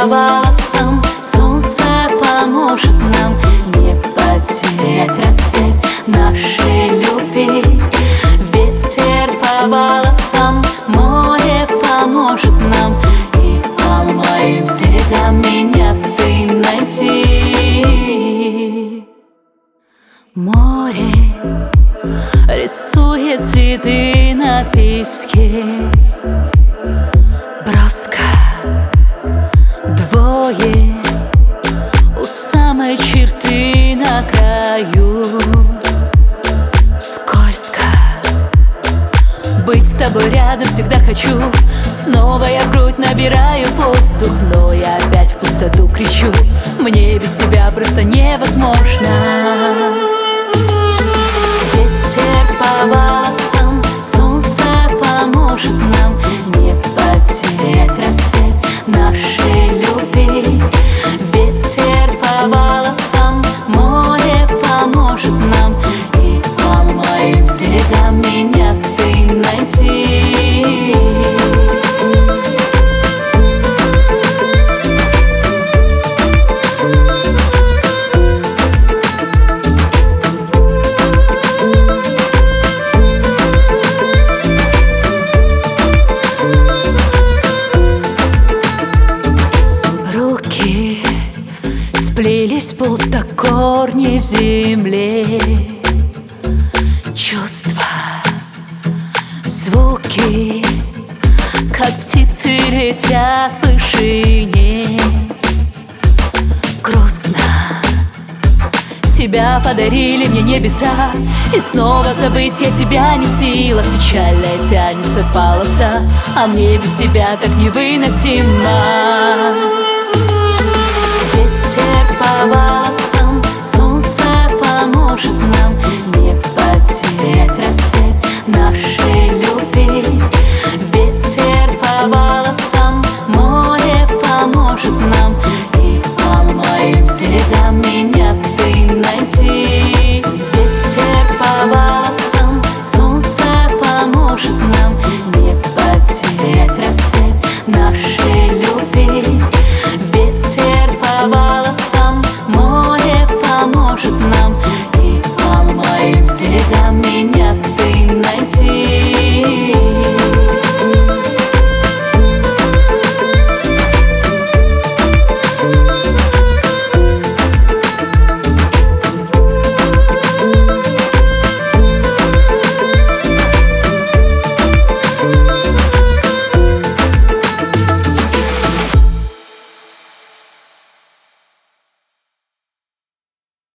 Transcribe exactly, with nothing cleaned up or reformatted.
по волосам, солнце поможет нам не потерять рассвет нашей любви. Ветер по волосам, море поможет нам, и по моим следам меня ты найди. Море рисует следы на песке, броска, двое у самой черты на краю. Скользко быть с тобой рядом всегда хочу. Снова я в грудь набираю воздух, но я опять в пустоту кричу: мне без тебя просто невозможно. Ветер по волосам, солнце поможет нам не потерять рассвет нашей любви. Ветер по волосам, море поможет нам, и по моим следам меня ты найди. Сплелись будто корни в земле, чувства, звуки, как птицы летят в вышине. Грустно, тебя подарили мне небеса, и снова забыть я тебя не в силах. Печальная тянется полоса, а мне без тебя так невыносимо. Ветер по волосам, солнце поможет нам